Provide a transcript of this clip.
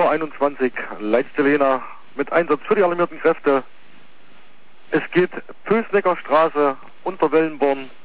Uhr 21, Leitstelle Lena mit Einsatz für die alarmierten Kräfte. Es geht Pülsnecker Straße unter Wellenborn